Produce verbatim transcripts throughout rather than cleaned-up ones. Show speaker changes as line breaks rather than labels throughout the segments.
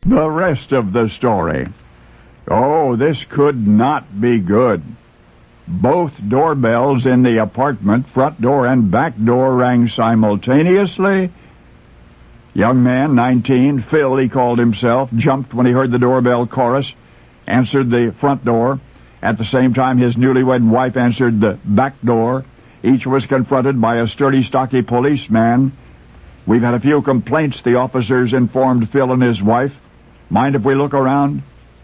The rest of the story. Oh, this could not be good. Both doorbells in the apartment, front door and back door, rang simultaneously. Young man, nineteen, Phil, he called himself, jumped when he heard the doorbell chorus, answered the front door. At the same time, his newlywed wife answered the back door. Each was confronted by a sturdy, stocky policeman. We've had a few complaints, the officers informed Phil and his wife. Mind if we look around?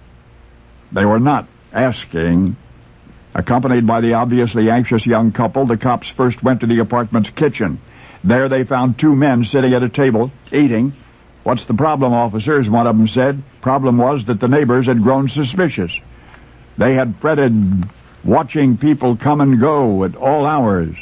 They were not asking. Accompanied by the obviously anxious young couple, the cops first went to the apartment's kitchen. There they found two men sitting at a table, eating. What's the problem, officers? One of them said. Problem was that the neighbors had grown suspicious. They had fretted watching people come and go at all hours.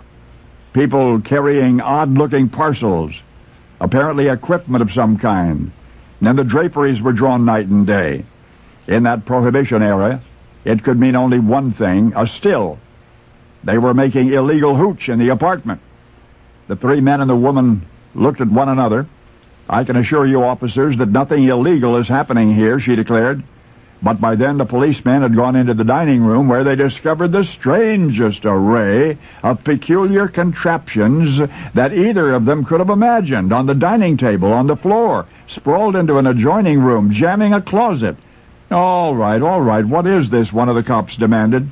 People carrying odd-looking parcels, apparently equipment of some kind. And the draperies were drawn night and day. In that prohibition era, it could mean only one thing, a still. They were making illegal hooch in the apartment. The three men and the woman looked at one another. I can assure you, officers, that nothing illegal is happening here, she declared. But by then the policemen had gone into the dining room where they discovered the strangest array of peculiar contraptions that either of them could have imagined. On the dining table, on the floor, sprawled into an adjoining room, jamming a closet. All right, all right, what is this? One of the cops demanded.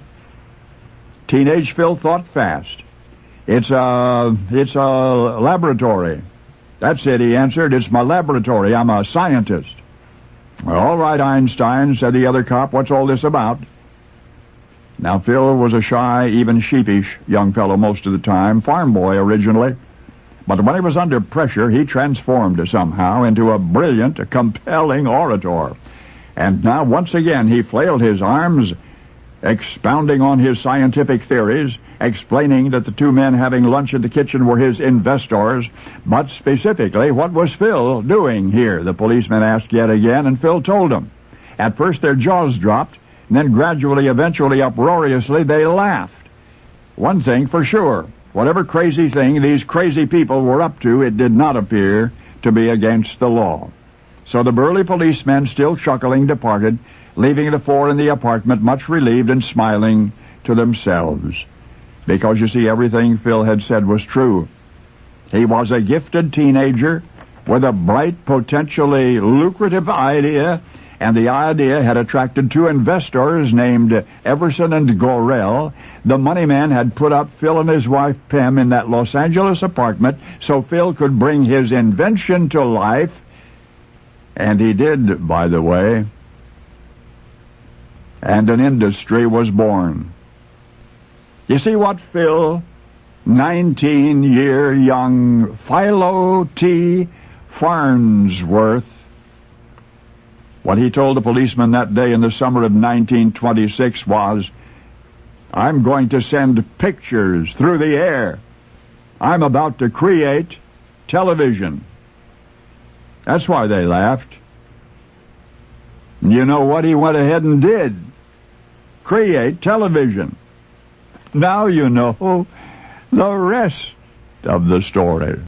Teenage Phil thought fast. It's a, it's a laboratory. That's it, he answered. It's my laboratory. I'm a scientist. Well, all right, Einstein, said the other cop. What's all this about? Now, Phil was a shy, even sheepish young fellow most of the time, farm boy originally. But when he was under pressure, he transformed somehow into a brilliant, a compelling orator. And now, once again, he flailed his arms, expounding on his scientific theories, explaining that the two men having lunch in the kitchen were his investors. But specifically, what was Phil doing here? The policeman asked yet again, and Phil told them. At first their jaws dropped, and then gradually, eventually, uproariously, they laughed. One thing for sure, whatever crazy thing these crazy people were up to, it did not appear to be against the law. So the burly policemen, still chuckling, departed, leaving the four in the apartment much relieved and smiling to themselves. Because, you see, everything Phil had said was true. He was a gifted teenager with a bright, potentially lucrative idea, and the idea had attracted two investors named Everson and Gorell. The money man had put up Phil and his wife Pam in that Los Angeles apartment so Phil could bring his invention to life. And he did, by the way. And an industry was born. You see what Phil, nineteen-year young Philo T. Farnsworth, what he told the policeman that day in the summer of nineteen twenty-six was, I'm going to send pictures through the air. I'm about to create television. That's why they laughed. You know what he went ahead and did? Create television. Now you know the rest of the story.